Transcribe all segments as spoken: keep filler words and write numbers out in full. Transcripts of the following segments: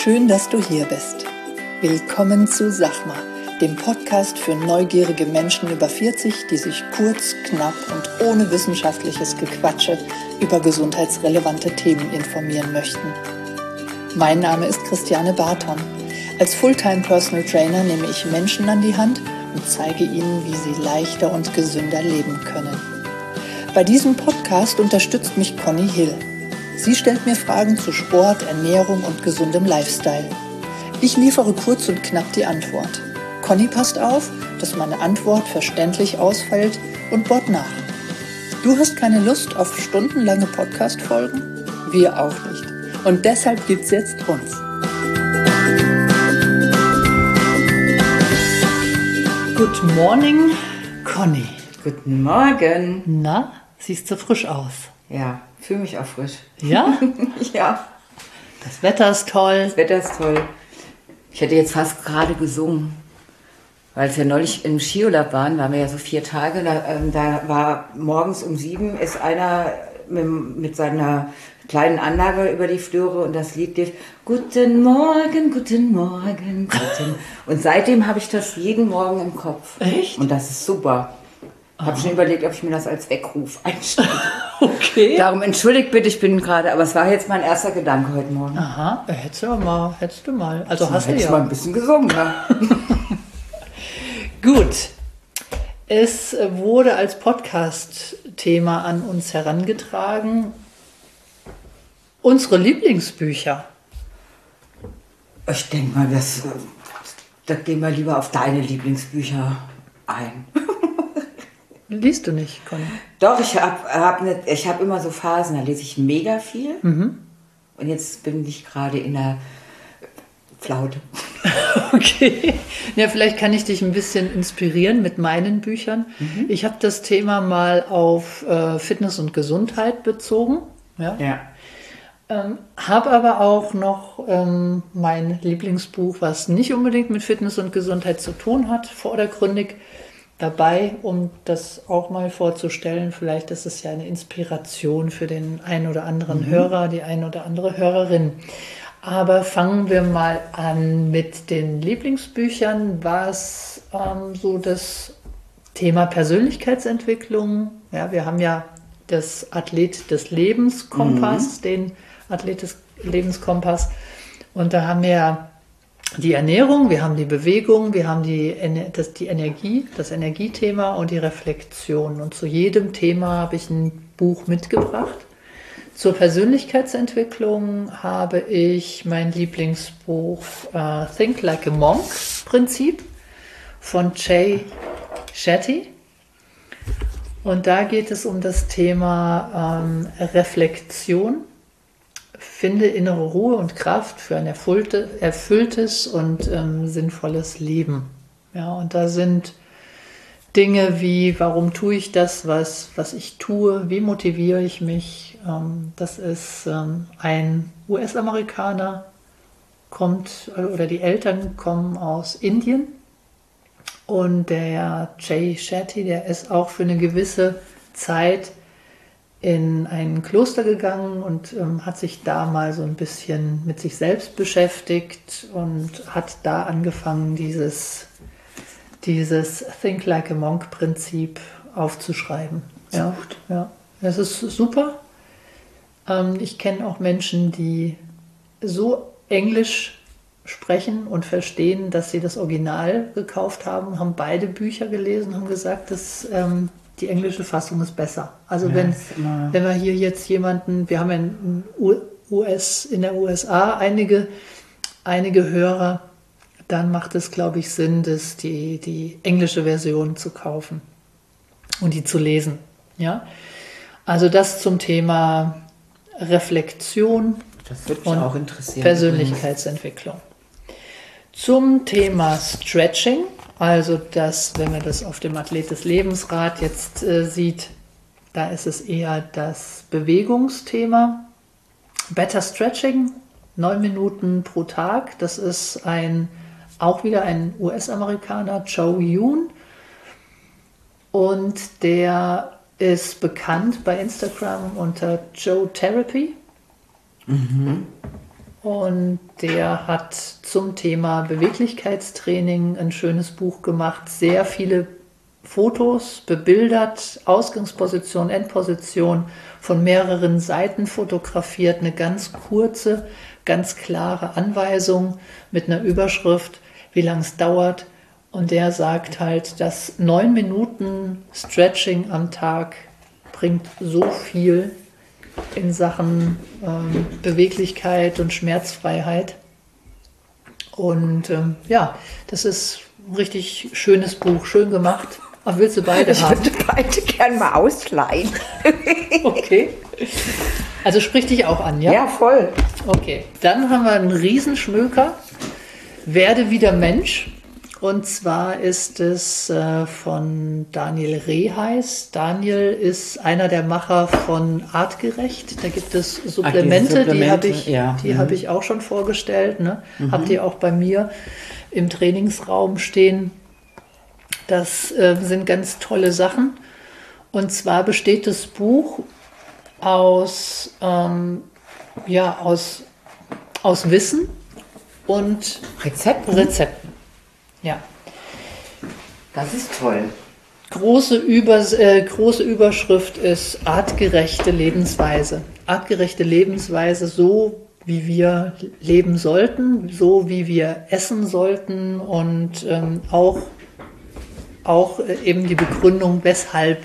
Schön, dass du hier bist. Willkommen zu Sachma, dem Podcast für neugierige Menschen über vierzig, die sich kurz, knapp und ohne wissenschaftliches Gequatsche über gesundheitsrelevante Themen informieren möchten. Mein Name ist Christiane Barton. Als Fulltime Personal Trainer nehme ich Menschen an die Hand und zeige ihnen, wie sie leichter und gesünder leben können. Bei diesem Podcast unterstützt mich Conny Hill. Sie stellt mir Fragen zu Sport, Ernährung und gesundem Lifestyle. Ich liefere kurz und knapp die Antwort. Conny passt auf, dass meine Antwort verständlich ausfällt und bohrt nach. Du hast keine Lust auf stundenlange Podcast-Folgen? Wir auch nicht. Und deshalb gibt's jetzt uns. Good morning, Conny. Guten Morgen. Na, siehst du frisch aus? Ja, fühle mich auch frisch. Ja? Ja. Das Wetter ist toll. Das Wetter ist toll. Ich hätte jetzt fast gerade gesungen, weil es ja neulich im Skiurlaub waren, waren wir ja so vier Tage, da, ähm, da war morgens um sieben ist einer mit, mit seiner kleinen Anlage über die Flure und das Lied lief Guten Morgen, guten Morgen, guten... Und seitdem habe ich das jeden Morgen im Kopf. Echt? Und das ist super. Ich habe schon überlegt, ob ich mir das als Weckruf einstelle. Okay. Darum entschuldigt bitte, ich bin gerade, aber es war jetzt mein erster Gedanke heute Morgen. Aha, hättest du mal, hättest du mal. Also So, hast du hätte ja. ich mal ein bisschen gesungen, ne? Gut. Es wurde als Podcast-Thema an uns herangetragen. Unsere Lieblingsbücher. Ich denke mal, das, da gehen wir lieber auf deine Lieblingsbücher ein. Liest du nicht, Conny? Doch, ich habe hab ne, ich hab immer so Phasen, da lese ich mega viel. Mhm. Und jetzt bin ich gerade in der Flaute. Okay. Ja, vielleicht kann ich dich ein bisschen inspirieren mit meinen Büchern. Mhm. Ich habe das Thema mal auf äh, Fitness und Gesundheit bezogen. Ja. Ja. Ähm, habe aber auch noch ähm, mein Lieblingsbuch, was nicht unbedingt mit Fitness und Gesundheit zu tun hat, vordergründig dabei, um das auch mal vorzustellen. Vielleicht ist es ja eine Inspiration für den einen oder anderen mhm. Hörer, die eine oder andere Hörerin. Aber fangen wir mal an mit den Lieblingsbüchern, was ähm, so das Thema Persönlichkeitsentwicklung, ja, wir haben ja das Athlet des Lebenskompass, mhm. den Athlet des Lebenskompass, und da haben wir die Ernährung, wir haben die Bewegung, wir haben die, das, die Energie, das Energiethema und die Reflexion. Und zu jedem Thema habe ich ein Buch mitgebracht. Zur Persönlichkeitsentwicklung habe ich mein Lieblingsbuch uh, Think Like a Monk Prinzip von Jay Shetty. Und da geht es um das Thema ähm, Reflexion. Finde innere Ruhe und Kraft für ein erfüllte, erfülltes und ähm, sinnvolles Leben. Ja, und da sind Dinge wie, warum tue ich das, was, was ich tue, wie motiviere ich mich. Ähm, das ist ähm, ein U S-Amerikaner, kommt, oder die Eltern kommen aus Indien. Und der Jay Shetty, der ist auch für eine gewisse Zeit in ein Kloster gegangen und ähm, hat sich da mal so ein bisschen mit sich selbst beschäftigt und hat da angefangen, dieses, dieses Think Like a Monk Prinzip aufzuschreiben. Ja, ja, das ist super. Ähm, ich kenne auch Menschen, die so Englisch sprechen und verstehen, dass sie das Original gekauft haben, haben beide Bücher gelesen, haben gesagt, dass ähm, die englische Fassung ist besser. Also ja, wenn, wenn wir hier jetzt jemanden, wir haben ja in, U S, in der U S A einige, einige Hörer, dann macht es, glaube ich, Sinn, das die, die englische Version zu kaufen und die zu lesen. Ja? Also das zum Thema Reflexion das würde mich und auch interessieren. Persönlichkeitsentwicklung. Zum Thema Stretching, also das, wenn man das auf dem Athlet des Lebensrad jetzt äh, sieht, da ist es eher das Bewegungsthema. Better Stretching, neun Minuten pro Tag. Das ist ein, auch wieder ein U S-Amerikaner, Joe Yoon. Und der ist bekannt bei Instagram unter Joe Therapy. Mhm. und der hat zum Thema Beweglichkeitstraining ein schönes Buch gemacht. Sehr viele Fotos, bebildert, Ausgangsposition, Endposition, von mehreren Seiten fotografiert, eine ganz kurze, ganz klare Anweisung mit einer Überschrift, wie lange es dauert. Und der sagt halt, dass neun Minuten Stretching am Tag bringt so viel in Sachen ähm, Beweglichkeit und Schmerzfreiheit. Und ähm, ja, das ist ein richtig schönes Buch, schön gemacht. Ach, willst du beide ich haben? Ich würde beide gerne mal ausleihen. Okay. Also sprich dich auch an, ja? Ja, voll. Okay. Dann haben wir einen Riesenschmöker. Werde wieder Mensch. Und zwar ist es äh, von Daniel Reheis. Daniel ist einer der Macher von Artgerecht. Da gibt es Supplemente, Ach, Supplemente die habe ich, ja. die mhm. hab ich auch schon vorgestellt. Ne? Mhm. Habt ihr auch bei mir im Trainingsraum stehen. Das äh, sind ganz tolle Sachen. Und zwar besteht das Buch aus, ähm, ja, aus, aus Wissen und Rezepten. Rezepten. Ja. Das ist toll. Große, Übers äh, große Überschrift ist artgerechte Lebensweise. Artgerechte Lebensweise, so wie wir leben sollten, so wie wir essen sollten und ähm, auch, auch äh, eben die Begründung, weshalb.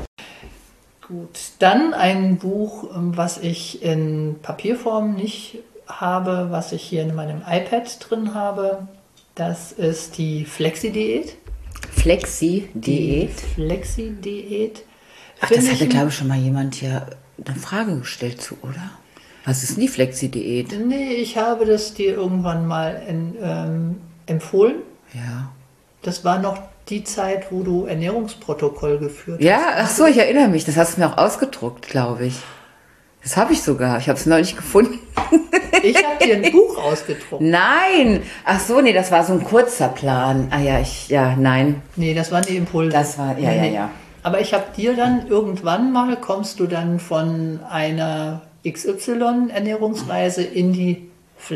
Gut, dann ein Buch, was ich in Papierform nicht habe, was ich hier in meinem iPad drin habe. Das ist die Flexi-Diät. Flexi-Diät? Flexi-Diät. Ach, das hatte, glaube ich, schon mal jemand hier eine Frage gestellt zu, oder? Was ist denn die Flexi-Diät? Nee, ich habe das dir irgendwann mal in, ähm, empfohlen. Ja. Das war noch die Zeit, wo du Ernährungsprotokoll geführt ja, hast. Ja, ach so, ich erinnere mich. Das hast du mir auch ausgedruckt, glaube ich. Das habe ich sogar. Ich habe es neulich gefunden. Ich habe dir ein Buch ausgedruckt. Nein. Ach so, nee, das war so ein kurzer Plan. Ah ja, ich, ja, nein. Nee, das waren die Impulse. Das war, ja, nee, ja, nee. ja. Aber ich habe dir dann irgendwann mal, kommst du dann von einer X Y-Ernährungsweise in die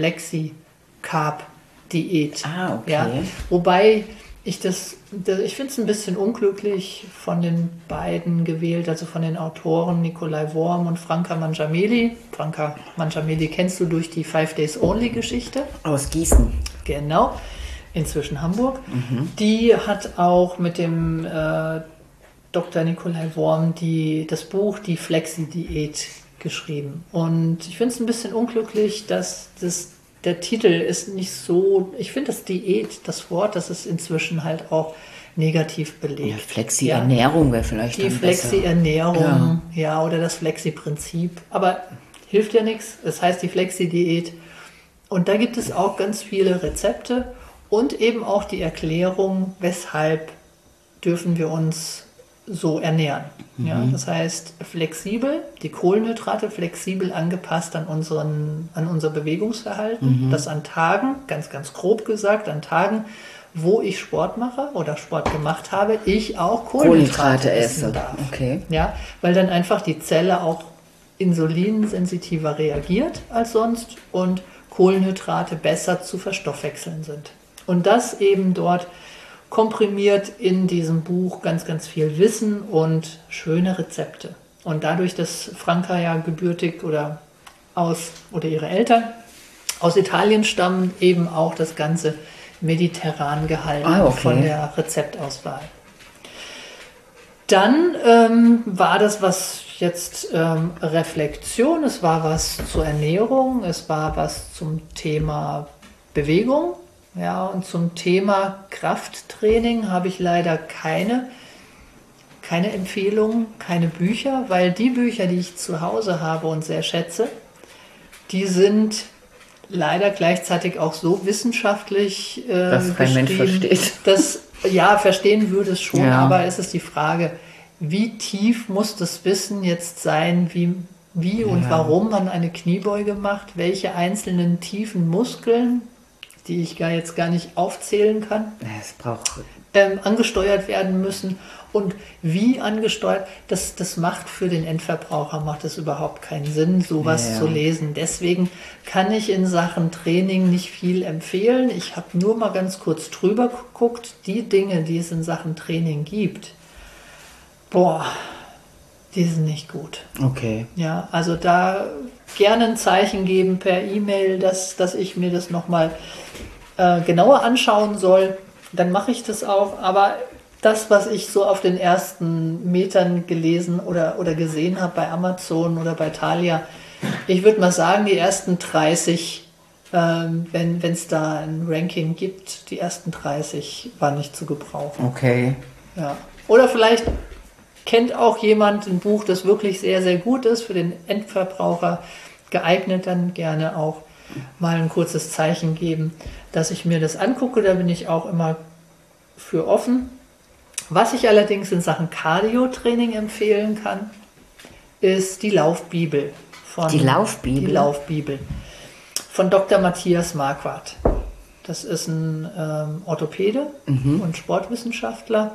Flexi-Carb-Diät. Ah, okay. Ja? Wobei ich das, das ich finde es ein bisschen unglücklich von den beiden gewählt, also von den Autoren Nikolai Worm und Franka Mangiameli. Franka Mangiameli kennst du durch die Five Days Only-Geschichte. Aus Gießen. Genau, inzwischen Hamburg. Mhm. Die hat auch mit dem äh, Doktor Nikolai Worm die, das Buch Die Flexi-Diät geschrieben. Und ich finde es ein bisschen unglücklich, dass das, der Titel ist nicht so, ich finde das Diät, das Wort, das ist inzwischen halt auch negativ belegt. Ja, Flexi-Ernährung ja. wäre vielleicht Die Flexi-Ernährung, ja. ja, oder das Flexi-Prinzip. Aber hilft ja nichts, es heißt die Flexi-Diät. Und da gibt es auch ganz viele Rezepte und eben auch die Erklärung, weshalb dürfen wir uns so ernähren. Mhm. Ja, das heißt flexibel, die Kohlenhydrate flexibel angepasst an, unseren, an unser Bewegungsverhalten. Mhm. Das an Tagen, ganz, ganz grob gesagt, an Tagen, wo ich Sport mache oder Sport gemacht habe, ich auch Kohlenhydrate, Kohlenhydrate essen esse. darf. Okay. Ja, weil dann einfach die Zelle auch insulinsensitiver reagiert als sonst und Kohlenhydrate besser zu verstoffwechseln sind. Und das eben dort komprimiert in diesem Buch ganz, ganz viel Wissen und schöne Rezepte. Und dadurch, dass Franka ja gebürtig oder aus, oder ihre Eltern aus Italien stammen, eben auch das Ganze mediterran gehalten ah, okay. von der Rezeptauswahl. Dann ähm, war das was jetzt ähm, Reflexion, es war was zur Ernährung, es war was zum Thema Bewegung. Ja, und zum Thema Krafttraining habe ich leider keine, keine Empfehlungen, keine Bücher, weil die Bücher, die ich zu Hause habe und sehr schätze, die sind leider gleichzeitig auch so wissenschaftlich äh, dass kein Mensch versteht. Dass, ja, verstehen würde es schon, ja. aber es ist die Frage, wie tief muss das Wissen jetzt sein, wie, wie und ja. warum man eine Kniebeuge macht, welche einzelnen tiefen Muskeln die ich gar jetzt gar nicht aufzählen kann, Es braucht ähm, angesteuert werden müssen. Und wie angesteuert, das, das macht für den Endverbraucher macht es überhaupt keinen Sinn, sowas Ja, ja. zu lesen. Deswegen kann ich in Sachen Training nicht viel empfehlen. Ich habe nur mal ganz kurz drüber geguckt, die Dinge, die es in Sachen Training gibt, boah, die sind nicht gut. Okay. Ja, also da gerne ein Zeichen geben per E-Mail, dass, dass ich mir das nochmal äh, genauer anschauen soll. Dann mache ich das auch. Aber das, was ich so auf den ersten Metern gelesen oder, oder gesehen habe bei Amazon oder bei Thalia, ich würde mal sagen, die ersten dreißig, ähm, wenn es da ein Ranking gibt, die ersten dreißig waren nicht zu gebrauchen. Okay. Ja. Oder vielleicht kennt auch jemand ein Buch, das wirklich sehr, sehr gut ist, für den Endverbraucher geeignet, dann gerne auch mal ein kurzes Zeichen geben, dass ich mir das angucke. Da bin ich auch immer für offen. Was ich allerdings in Sachen Cardio-Training empfehlen kann, ist die Laufbibel. Von, Die Laufbibel? Die Laufbibel von Doktor Matthias Marquardt. Das ist ein ähm, Orthopäde Mhm. und Sportwissenschaftler.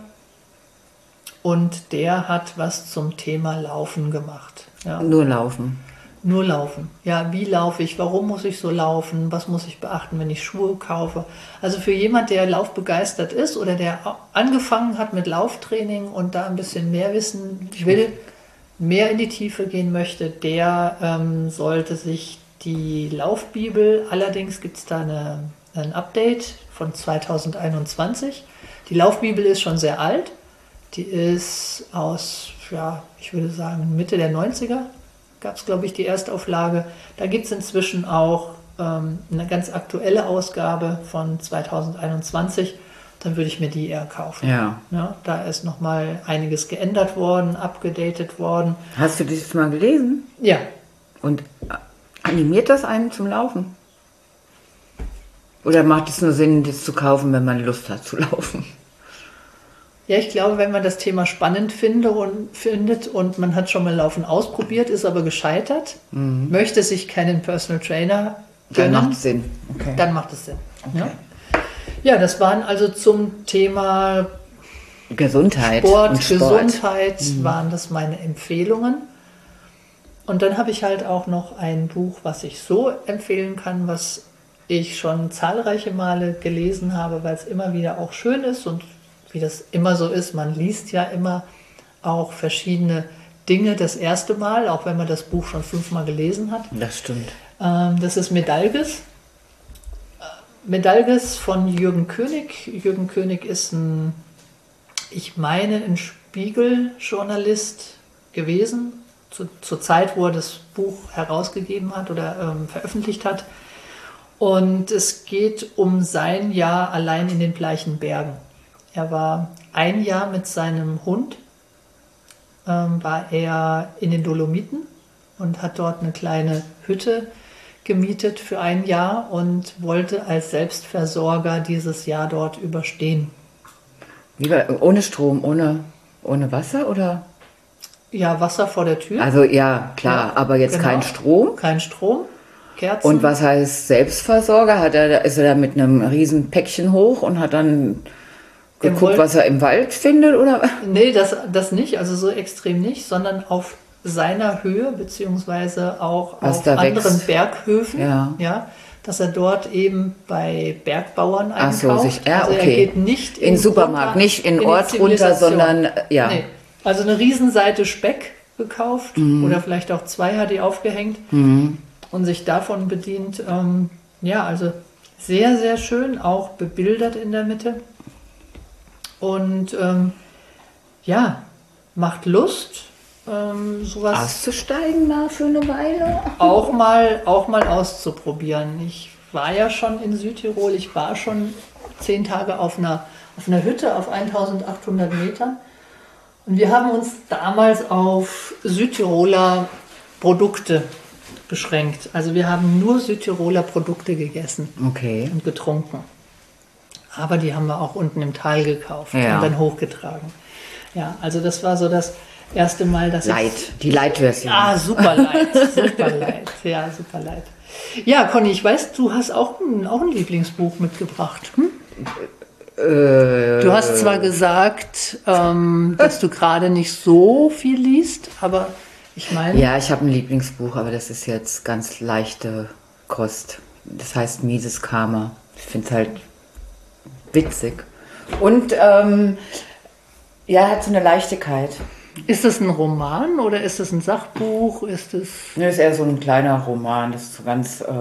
Und der hat was zum Thema Laufen gemacht. Ja. Nur laufen. Nur laufen. Ja, wie laufe ich? Warum muss ich so laufen? Was muss ich beachten, wenn ich Schuhe kaufe? Also für jemand, der laufbegeistert ist oder der angefangen hat mit Lauftraining und da ein bisschen mehr wissen will, mehr in die Tiefe gehen möchte, der ähm, sollte sich die Laufbibel, allerdings gibt es da eine, ein Update von zweitausendeinundzwanzig. Die Laufbibel ist schon sehr alt. Die ist aus, ja, ich würde sagen, Mitte der neunziger. Gab es, glaube ich, die Erstauflage. Da gibt es inzwischen auch ähm, eine ganz aktuelle Ausgabe von zweitausendeinundzwanzig. Dann würde ich mir die eher kaufen. Ja. Ja, da ist nochmal einiges geändert worden, abgedatet worden. Hast du das mal gelesen? Ja, Und animiert das einen zum Laufen? Oder macht es nur Sinn, das zu kaufen, wenn man Lust hat zu laufen? ja, ich glaube, wenn man das Thema spannend finde und, findet und man hat schon mal Laufen ausprobiert, ist aber gescheitert, Mhm. möchte sich keinen Personal Trainer Dann gönnen, macht es Sinn. Okay. dann macht es Sinn. Okay. Ja. Ja, das waren also zum Thema Gesundheit. Sport, und Sport. Gesundheit waren das meine Empfehlungen. Und dann habe ich halt auch noch ein Buch, was ich so empfehlen kann, was ich schon zahlreiche Male gelesen habe, weil es immer wieder auch schön ist und wie das immer so ist, man liest ja immer auch verschiedene Dinge das erste Mal, auch wenn man das Buch schon fünfmal gelesen hat. Das stimmt. Ähm, das ist Medalges. Medalges von Jürgen König. Jürgen König ist ein, ich meine, ein Spiegel-Journalist gewesen, zu, zur Zeit, wo er das Buch herausgegeben hat oder ähm, veröffentlicht hat. Und es geht um sein Jahr allein in den Bleichen Bergen. Er war ein Jahr mit seinem Hund, ähm, war er in den Dolomiten und hat dort eine kleine Hütte gemietet für ein Jahr und wollte als Selbstversorger dieses Jahr dort überstehen. Wie war, ohne Strom, ohne, ohne Wasser oder? Ja, Wasser vor der Tür. Also ja, klar, Ja, aber jetzt genau. kein Strom. Kein Strom, Kerzen. Und was heißt Selbstversorger? Hat er, ist er da mit einem riesen Päckchen hoch und hat dann Im geguckt, Woll- was er im Wald findet? Oder? Nee, das, das nicht, also so extrem nicht, sondern auf seiner Höhe, beziehungsweise auch Was auf da anderen wächst. Berghöfen, Ja. ja, dass er dort eben bei Bergbauern Ach so, einkauft. sich- ja, also er okay. geht nicht In den Supermarkt, runter nicht in die Ort runter, Zivilisation. sondern, äh, ja. Nee. Also eine Riesenseite Speck gekauft Mhm. oder vielleicht auch zwei hat die aufgehängt und sich davon bedient. Ähm, ja, also sehr, sehr schön, auch bebildert in der Mitte. Und ähm, ja, macht Lust, ähm, sowas Auszusteigen mal für eine Weile? auch mal, auch mal auszuprobieren. Ich war ja schon in Südtirol, ich war schon zehn Tage auf einer, auf einer Hütte auf eintausendachthundert Metern. Und wir haben uns damals auf Südtiroler Produkte beschränkt. Also wir haben nur Südtiroler Produkte gegessen Okay. und getrunken. Aber die haben wir auch unten im Tal gekauft Ja. und dann hochgetragen. Ja, also das war so das erste Mal, dass Light, ich... die Light-Version. Ah, super light, super light, ja, super light. Ja, Conny, ich weiß, du hast auch ein, auch ein Lieblingsbuch mitgebracht. Hm? Äh, Du hast zwar gesagt, ähm, dass du gerade nicht so viel liest, aber ich meine... Ja, ich habe ein Lieblingsbuch, aber das ist jetzt ganz leichte Kost. Das heißt Mieses Karma. Ich finde es halt witzig. Und ähm, ja, hat so eine Leichtigkeit. Ist das ein Roman oder ist das ein Sachbuch? Ist das... Das ist eher so ein kleiner Roman, das ist so ganz, äh,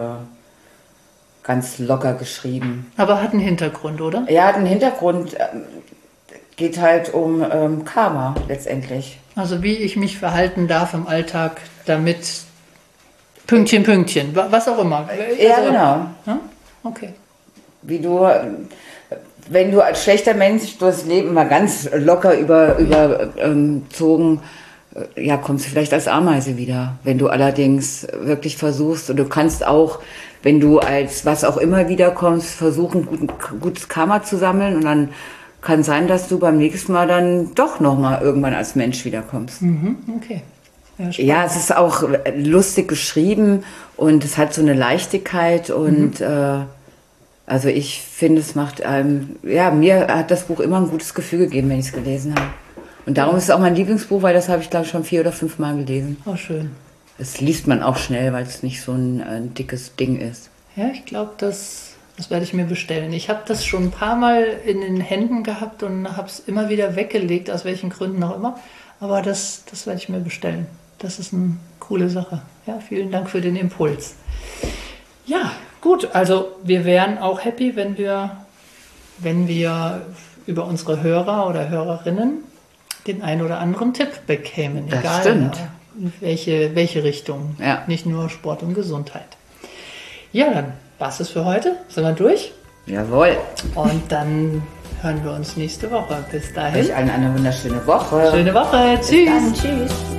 ganz locker geschrieben. Aber hat einen Hintergrund, oder? Ja, hat einen Hintergrund, äh, geht halt um ähm, Karma letztendlich. Also wie ich mich verhalten darf im Alltag, damit Pünktchen, Pünktchen, wa- was auch immer. Ja, Also- genau. Ja? Okay. Wie du, äh, wenn du als schlechter Mensch durchs Leben mal ganz locker über, überzogen, äh, ja, kommst du vielleicht als Ameise wieder. Wenn du allerdings wirklich versuchst, und du kannst auch, wenn du als was auch immer wiederkommst, versuchen, guten, gutes Karma zu sammeln, und dann kann sein, dass du beim nächsten Mal dann doch nochmal irgendwann als Mensch wiederkommst. Mhm, okay. Ja, spannend. Ja, es ist auch lustig geschrieben und es hat so eine Leichtigkeit und äh, also ich finde, es macht einem, ja, mir hat das Buch immer ein gutes Gefühl gegeben, wenn ich es gelesen habe. Und darum ist es auch mein Lieblingsbuch, weil das habe ich, glaube ich, schon vier oder fünf Mal gelesen. Oh, schön. Das liest man auch schnell, weil es nicht so ein, ein dickes Ding ist. Ja, ich glaube, das, das werde ich mir bestellen. Ich habe das schon ein paar Mal in den Händen gehabt und habe es immer wieder weggelegt, aus welchen Gründen auch immer. Aber das, das werde ich mir bestellen. Das ist eine coole Sache. Ja, vielen Dank für den Impuls. Ja, gut. Also wir wären auch happy, wenn wir, wenn wir über unsere Hörer oder Hörerinnen den einen oder anderen Tipp bekämen. Das Egal, stimmt. in welche, welche Richtung. Ja. Nicht nur Sport und Gesundheit. Ja, dann war's es für heute. Sind wir durch? Jawohl. Und dann hören wir uns nächste Woche. Bis dahin. Euch allen eine wunderschöne Woche. Schöne Woche. Bis Tschüss. dann. Tschüss.